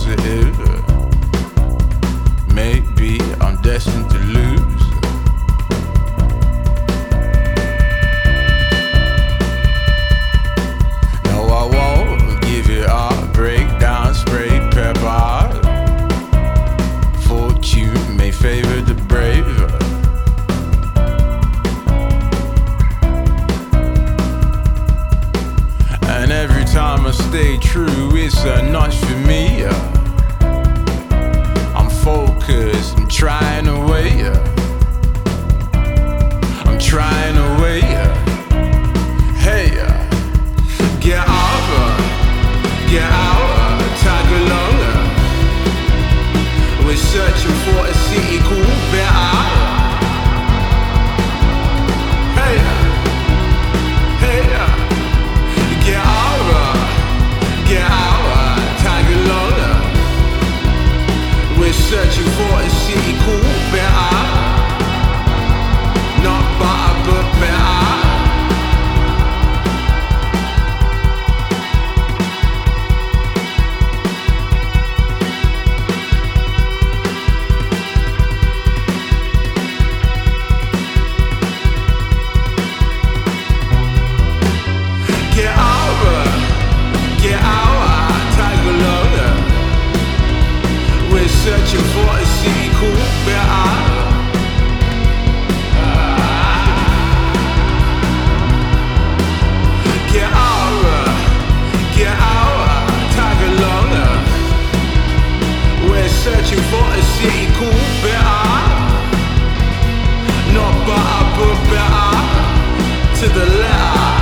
positive. Maybe I'm destined to lose. No, I won't give it up. Breakdown, spray, pepper. Fortune may favor the brave. And every time I stay true, it's a notch for me. I'm focused, I'm trying to wait. I'm trying to wait. Hey, get out, tag along. We're searching for a city called better. Hey, get out, tag along. We're searching for a city called better. Not butter, but better. Get out, tag along. We're searching for a city called better. Get out, tag along. We're searching for a city called better. Not butter, but better to the letter.